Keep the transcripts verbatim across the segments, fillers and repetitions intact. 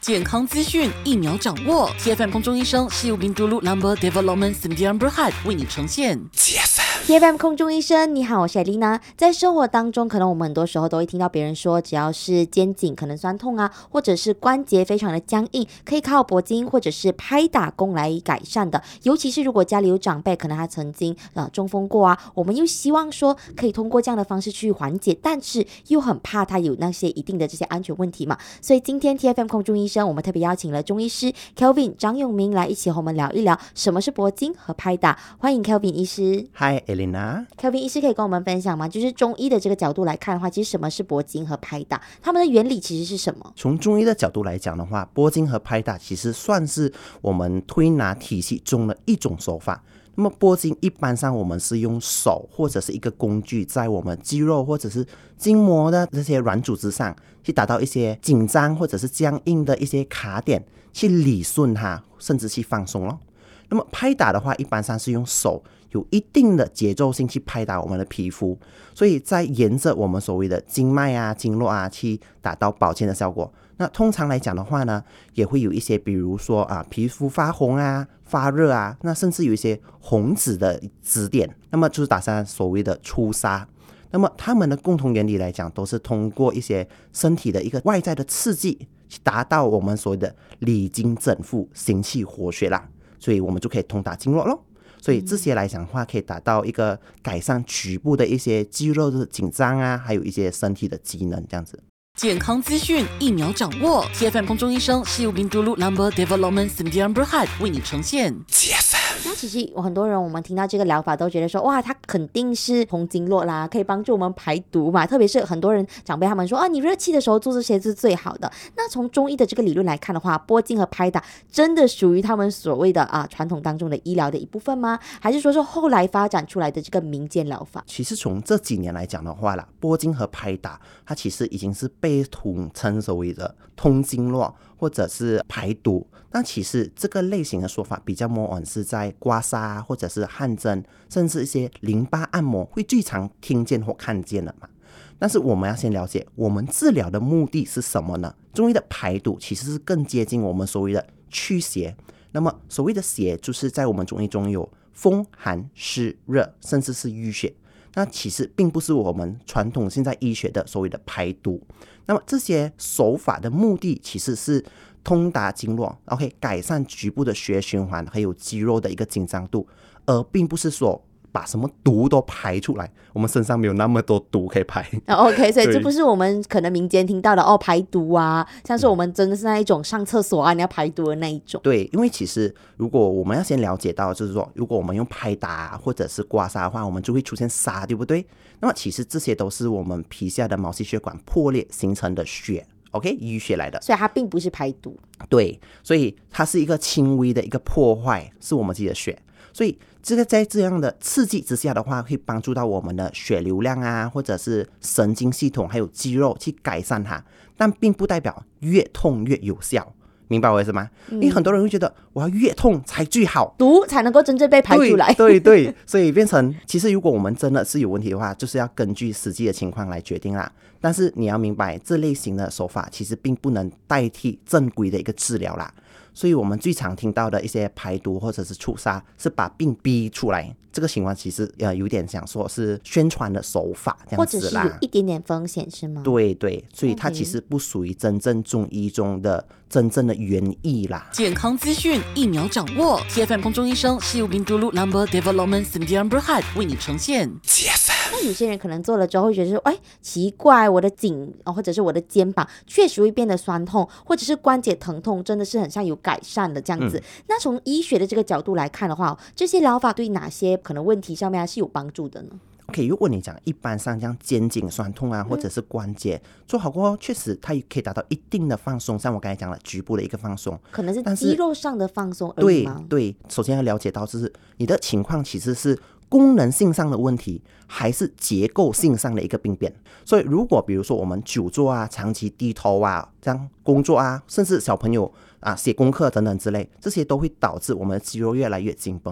健康资讯一秒掌握 ，T F M 空中医生是由冰都路 Number Development Sdn Berhad 为你呈现。 T F M T F M 空中医生，你好，我是艾丽娜。在生活当中，可能我们很多时候都会听到别人说，只要是肩颈可能酸痛啊，或者是关节非常的僵硬，可以靠铂金或者是拍打功来改善的。尤其是如果家里有长辈，可能他曾经呃中风过啊，我们又希望说可以通过这样的方式去缓解，但是又很怕他有那些一定的这些安全问题嘛。所以今天 T F M 空中医生，我们特别邀请了中医师 Kelvin 张永明来一起和我们聊一聊什么是铂金和拍打。欢迎 Kelvin 医师。 Hi Elena。Kelvin 医师可以跟我们分享吗？就是中医的这个角度来看的话，其实什么是铂金和拍打，它们的原理其实是什么？ 从中医的角度来讲的话，铂金和拍打其实算是我们推拿体系中的一种手法。那么铂金一般上我们是用手或者是一个工具在我们肌肉或者是筋膜的这些软组织上去达到一些紧张或者是僵硬的一些卡点，去理顺它，甚至去放松咯。那么拍打的话一般上是用手有一定的节奏性去拍打我们的皮肤，所以在沿着我们所谓的经脉啊经络啊去达到保健的效果。那通常来讲的话呢，也会有一些比如说啊皮肤发红啊发热啊，那甚至有一些红紫的紫点，那么就是打上所谓的出痧。那么它们的共同原理来讲，都是通过一些身体的一个外在的刺激去达到我们所谓的理经整复行气活血啦，所以我们就可以通达经络咯。所以这些来讲的话，可以达到一个改善局部的一些肌肉的紧张啊，还有一些身体的机能这样子。 健康资讯一秒掌握 ，T F M 空中医生是由冰都路 Number Development Sdn Berhad 为你呈现。 T F M 那其实很多人我们听到这个疗法都觉得说，哇，它肯定是通经络啦，可以帮助我们排毒嘛。特别是很多人长辈他们说啊，你热气的时候做这些是最好的。那从中医的这个理论来看的话，铂金和拍打真的属于他们所谓的啊传统当中的医疗的一部分吗？还是说是后来发展出来的这个民间疗法？ 其实从这几年来讲的话啦，铂金和拍打它其实已经是被统称所谓的通经络或者是排毒。那其实这个类型的说法比较more on是在刮痧或者是汗蒸，甚至一些淋巴按摩会最常听见或看见的嘛。但是我们要先了解我们治疗的目的是什么呢？中医的排毒其实是更接近我们所谓的驱邪。那么所谓的邪就是在我们中医中有风寒湿热甚至是淤血，那其实并不是我们传统现在医学的所谓的排毒。那么这些手法的目的其实是通达经络 OK 改善局部的血液循环还有肌肉的一个紧张度，而并不是说把什么毒都排出来，我们身上没有那么多毒可以排、 oh, OK 所以这不是我们可能民间听到的哦排毒啊，像是我们真的是那一种上厕所啊你要排毒的那一种。 对，因为其实如果我们要先了解到就是说，如果我们用拍打或者是刮痧的话，我们就会出现痧，对不对？那么其实这些都是我们皮下的毛细血管破裂形成的血OK 淤血来的， 所以它并不是排毒。 对，所以它是一个轻微的一个破坏，是我们自己的血。所以这个在这样的刺激之下的话，会帮助到我们的血流量啊，或者是神经系统还有肌肉去改善它，但并不代表越痛越有效。明白我意思吗？因为很多人会觉得我要越痛才最好， 毒才能够真正被排出来。 对对对，所以变成其实如果我们真的是有问题的话，就是要根据实际的情况来决定啦。但是你要明白，这类型的手法其实并不能代替正规的一个治疗啦。所以我们最常听到的一些排毒或者是除痧，是把病逼出来。这个情况其实呃有点想说是宣传的手法这样子啦， 或者是有一点点风险是吗？ 对对，所以它其实不属于真正中医中的真正的原意啦。 健康资讯一秒掌握 ，T F M 空中医生是由冰都路 Number Development Sdn Berhad 为你呈现。 T F M 那有些人可能做了之后会觉得说，哎，奇怪，我的颈或者是我的肩膀确实会变得酸痛，或者是关节疼痛，真的是很像有改善的这样子。嗯、那从医学的这个角度来看的话，这些疗法对哪些可能问题上面是有帮助的呢 ？OK， 如果你讲一般上像肩颈酸痛啊，或者是关节、嗯、做好过后，确实它也可以达到一定的放松，像我刚才讲了局部的一个放松， 可能是肌肉上的放松而已吗？ 对对，首先要了解到就是你的情况其实是功能性上的问题，还是结构性上的一个病变。所以如果比如说我们久坐啊，长期低头啊，这样工作啊，甚至小朋友啊写功课等等之类，这些都会导致我们的肌肉越来越紧绷。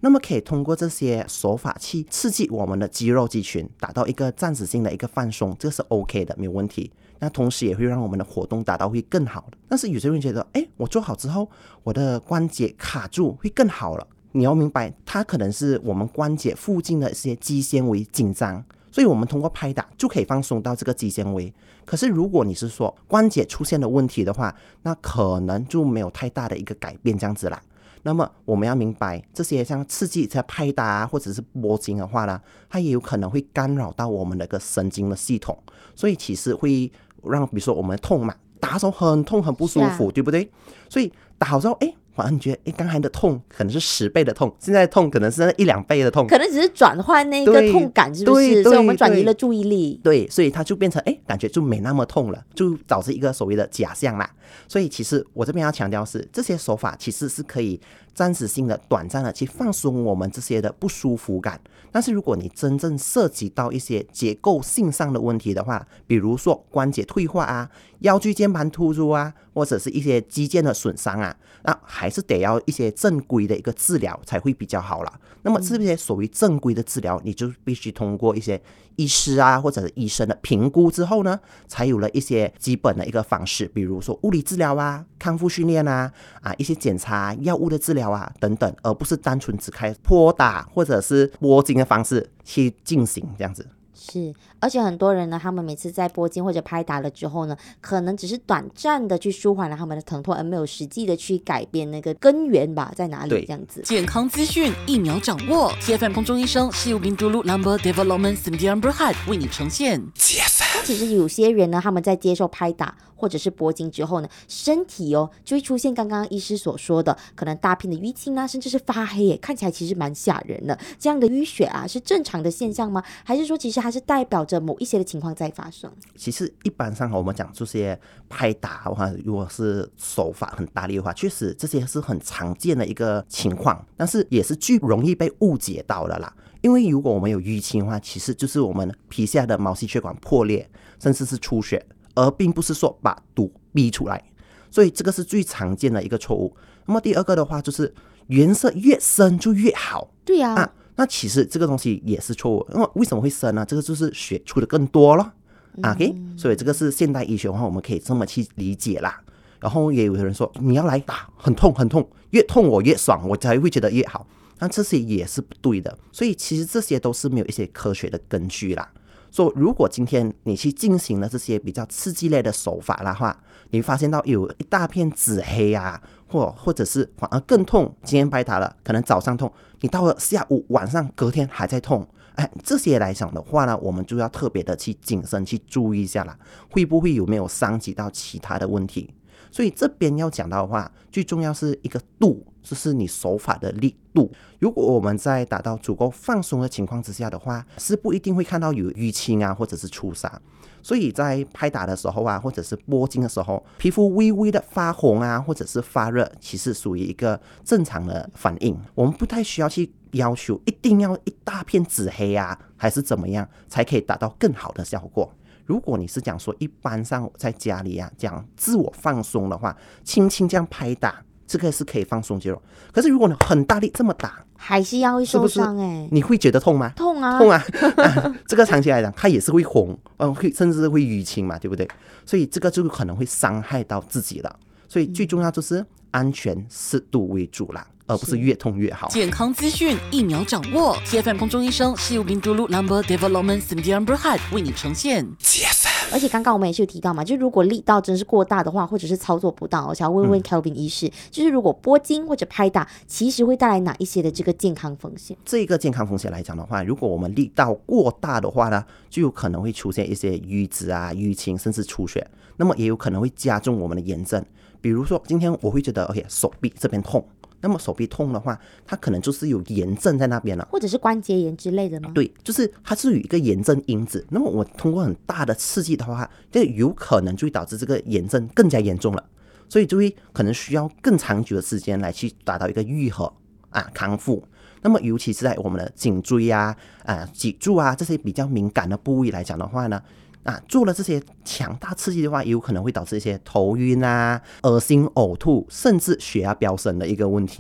那么可以通过这些手法去刺激我们的肌肉肌群，达到一个暂时性的一个放松，这个是 OK 的，没有问题。那同时也会让我们的活动达到会更好的。但是有些人觉得，哎，我做好之后，我的关节卡住会更好了。你要明白，它可能是我们关节附近的一些肌纤维紧张，所以我们通过拍打就可以放松到这个肌纤维。可是如果你是说关节出现了问题的话，那可能就没有太大的一个改变这样子啦。那么我们要明白，这些像刺激像拍打啊，或者是拨筋的话呢，它也有可能会干扰到我们的一个神经的系统，所以其实会让比如说我们痛嘛，打的时候很痛很不舒服，对不对？所以打好之后，哎，反而你觉得，哎，刚才的痛可能是十倍的痛，现在的痛可能是那一两倍的痛， 可能只是转换那个痛感，是不是？所以我们转移了注意力， 对，所以它就变成，哎，感觉就没那么痛了，就导致一个所谓的假象啦。所以其实我这边要强调是，这些手法其实是可以暂时性的、短暂的去放松我们这些的不舒服感。但是如果你真正涉及到一些结构性上的问题的话，比如说关节退化啊、腰椎间盘突出啊，或者是一些肌腱的损伤啊，那还是得要一些正规的一个治疗才会比较好啦。那么这些所谓正规的治疗，你就必须通过一些医师啊或者是医生的评估之后呢，才有了一些基本的一个方式，比如说物理治疗啊、康复训练啊、啊一些检查、药物的治疗啊等等，而不是单纯只开泼打或者是拨筋的方式去进行这样子。 是，而且很多人呢，他们每次在拨筋或者拍打了之后呢，可能只是短暂的去舒缓了他们的疼痛，而没有实际的去改变那个根源吧，在哪里这样子。 健康资讯一秒掌握 ，T F M 空中医生西柚宾嘟噜 Number Development Cynthia Berhad 为你呈现。 其实有些人呢，他们在接受拍打或者是拨筋之后呢，身体哦就会出现刚刚医师所说的，可能大片的淤青啊，甚至是发黑耶，看起来其实蛮吓人的。这样的淤血啊，是正常的现象吗？还是说其实它是代表着某一些的情况在发生？ 其实一般上我们讲这些拍打的话，如果是手法很大力的话，确实这些是很常见的一个情况，但是也是最容易被误解到的啦。因为如果我们有淤青的话，其实就是我们皮下的毛细血管破裂，甚至是出血，而并不是说把毒逼出来，所以这个是最常见的一个错误。那么第二个的话，就是颜色越深就越好。 对呀、啊啊，那其实这个东西也是错误。因为为什么会深呢？这个就是血出的更多了。嗯、OK， 所以这个是现代医学的话，我们可以这么去理解啦。然后也有人说，你要来打很痛很痛，越痛我越爽，我才会觉得越好。那这些也是不对的，所以其实这些都是没有一些科学的根据啦。说、so, 如果今天你去进行了这些比较刺激类的手法的话，你会发现到有一大片紫黑啊，或或者是反而更痛。今天拍打了，可能早上痛，你到了下午、晚上、隔天还在痛。哎，这些来讲的话呢，我们就要特别的去谨慎去注意一下啦，会不会有没有伤及到其他的问题？所以这边要讲到的话，最重要是一个度，就是你手法的力度。如果我们在达到足够放松的情况之下的话，是不一定会看到有淤青啊，或者是出痧。所以在拍打的时候啊，或者是拨筋的时候，皮肤微微的发红啊，或者是发热，其实属于一个正常的反应。我们不太需要去要求一定要一大片紫黑啊，还是怎么样才可以达到更好的效果。如果你是讲说一般上在家里啊讲自我放松的话，轻轻这样拍打，这个是可以放松肌肉。可是如果你很大力这么打， 还是要会受伤哎， 你会觉得痛吗？ 痛啊， 痛啊！啊这个长期来讲，它也是会红，嗯，会甚至会淤青嘛，对不对？所以这个就可能会伤害到自己了。所以最重要就是安全适度为主啦。而不是越痛越好。 健康资讯一秒掌握 ，T F M 空中医生西柚宾嘟噜 Number Development Cynthia Berhad 为你呈现。 而且刚刚我们也是有提到嘛，就是如果力道真是过大的话，或者是操作不当，我想要问问 Kelvin 医师、嗯，就是如果拨筋或者拍打，其实会带来哪一些的这个健康风险？ 这个健康风险来讲的话，如果我们力道过大的话呢，就有可能会出现一些淤紫啊、淤青，甚至出血。那么也有可能会加重我们的炎症。比如说，今天我会觉得 ，OK， 手臂这边痛。那么手臂痛的话，它可能就是有炎症在那边了， 或者是关节炎之类的吗？ 对，就是它是有一个炎症因子。那么我通过很大的刺激的话，就有可能就会导致这个炎症更加严重了，所以就会可能需要更长久的时间来去达到一个愈合啊康复。那么尤其是在我们的颈椎啊、啊脊柱啊这些比较敏感的部位来讲的话呢。啊，做了这些强大刺激的话，也有可能会导致一些头晕啊、恶心、呕吐，甚至血压飙升的一个问题。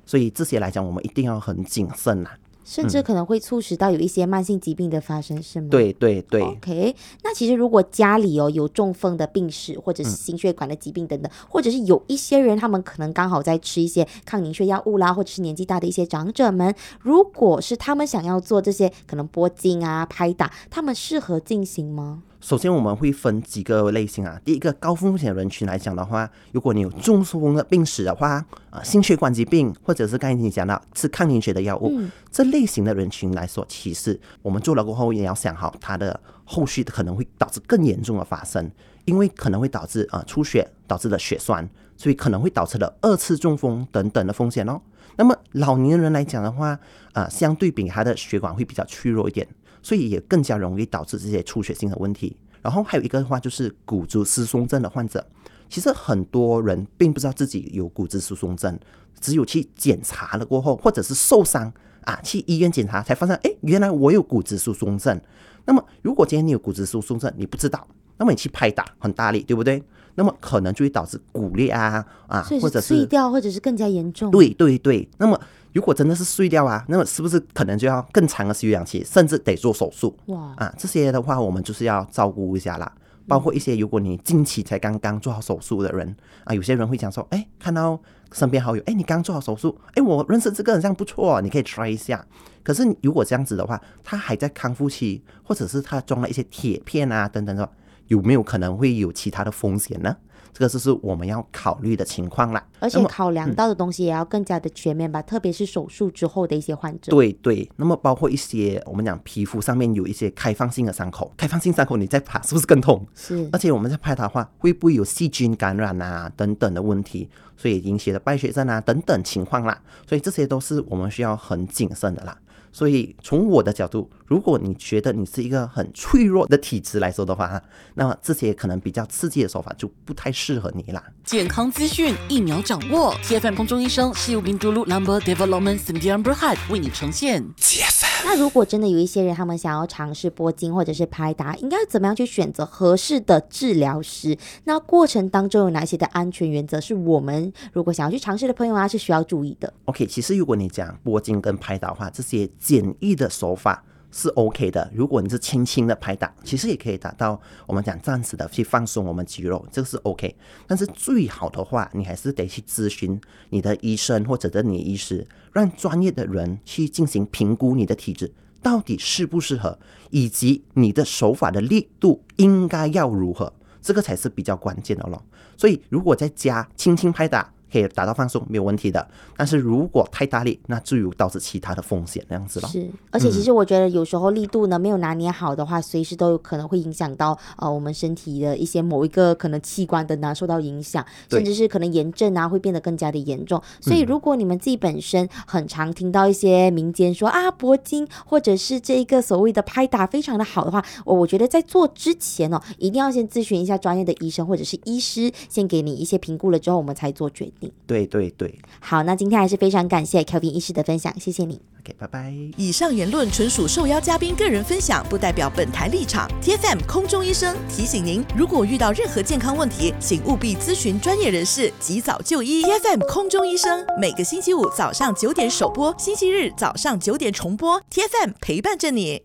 所以这些来讲我们一定要很谨慎啦， 甚至可能会促使到有一些慢性疾病的发生，是吗？ 对对对。 OK， 那其实如果家里哦有中风的病史，或者是心血管的疾病等等、嗯、或者是有一些人他们可能刚好在吃一些抗凝血药物啦，或者是年纪大的一些长者们，如果是他们想要做这些可能拨筋啊拍打，他们适合进行吗？ 首先我们会分几个类型啊。第一个高风险人群来讲的话，如果你有中风的病史的话、呃、心血管疾病，或者是刚才你讲到吃抗凝血的药物、嗯、这类型的人群来说，其实我们做了过后也要想好它的后续可能会导致更严重的发生，因为可能会导致、呃、出血，导致了血栓，所以可能会导致了二次中风等等的风险哦。那么老年人来讲的话、呃、相对比他的血管会比较脆弱一点，所以也更加容易导致这些出血性的问题。然后还有一个的话就是骨质疏松症的患者，其实很多人并不知道自己有骨质疏松症，只有去检查了过后，或者是受伤啊，去医院检查才发现，哎，原来我有骨质疏松症。那么如果今天你有骨质疏松症你不知道，那么你去拍打很大力，对不对？那么可能就会导致骨裂啊啊， 所以是或者是碎掉，或者是更加严重。 对对对，那么如果真的是碎掉啊，那么是不是可能就要更长的吸氧期，甚至得做手术？哇啊，这些的话我们就是要照顾一下啦。包括一些如果你近期才刚刚做好手术的人啊，有些人会讲说，哎，看到身边好友，哎，你刚做好手术，哎，我认识这个人像不错，你可以 try 一下。可是如果这样子的话，他还在康复期，或者是他装了一些铁片啊等等的，有没有可能会有其他的风险呢？这个就是我们要考虑的情况啦。 而且考量到的东西也要更加的全面吧、嗯、特别是手术之后的一些患者。 对对，那么包括一些我们讲皮肤上面有一些开放性的伤口，开放性伤口你再拍是不是更痛？ 是。 而且我们在拍它的话，会不会有细菌感染啊等等的问题，所以引起的败血症啊等等情况啦，所以这些都是我们需要很谨慎的啦。所以从我的角度，如果你觉得你是一个很脆弱的体质来说的话，那么这些可能比较刺激的手法就不太适合你啦。 健康资讯一秒掌握 ，T F M 空中医生西柚宾嘟噜 Lumber Development Sdn Bhd 为你呈现。T F M。 那如果真的有一些人他们想要尝试拨筋或者是拍打，应该怎么样去选择合适的治疗师？那过程当中有哪些的安全原则是我们如果想要去尝试的朋友啊是需要注意的？ OK， 其实如果你讲拨筋跟拍打的话，这些简易的手法是 OK 的。如果你是轻轻的拍打，其实也可以达到我们讲暂时的去放松我们肌肉，这个是 OK。但是最好的话，你还是得去咨询你的医生或者是你的医师，让专业的人去进行评估你的体质到底适不适合，以及你的手法的力度应该要如何，这个才是比较关键的咯。所以如果在家轻轻拍打可以达到放松没有问题的，但是如果太大力，那就有导致其他的风险那样子咯。 是，而且其实我觉得有时候力度呢没有拿捏好的话，随时都有可能会影响到呃我们身体的一些某一个可能器官等啊受到影响，甚至是可能炎症啊会变得更加的严重。所以如果你们自己本身很常听到一些民间说啊拨筋或者是这一个所谓的拍打非常的好的话，我我觉得在做之前哦，一定要先咨询一下专业的医生或者是医师，先给你一些评估了之后，我们才做决定。 对对对， 好，那今天还是非常感谢 Kelvin 医师的分享，谢谢你。 OK， 拜拜。 以上言论纯属受邀嘉宾个人分享，不代表本台立场。T F M 空中医生提醒您，如果遇到任何健康问题，请务必咨询专业人士，及早就医。T F M 空中医生每个星期五早上九点首播，星期日早上九点重播。T F M 陪伴着你。